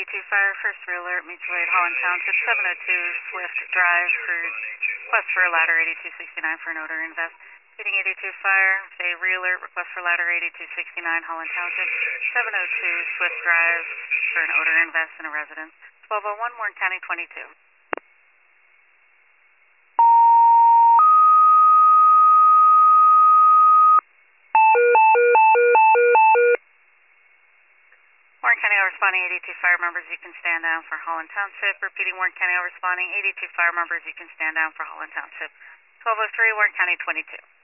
82 Fire, first alert, mutual aid, Holland Township, 702 Swift Drive for request for a ladder 8269 for an odor invest. Repeating 82 Fire, say re-alert, request for ladder 8269 Holland Township, 702 Swift Drive for an odor invest in a residence. 1201 Warren County 22. Warren County responding 82 fire members, you can stand down for Holland Township. Repeating Warren County responding 82 fire members, you can stand down for Holland Township. 1203 Warren County 22.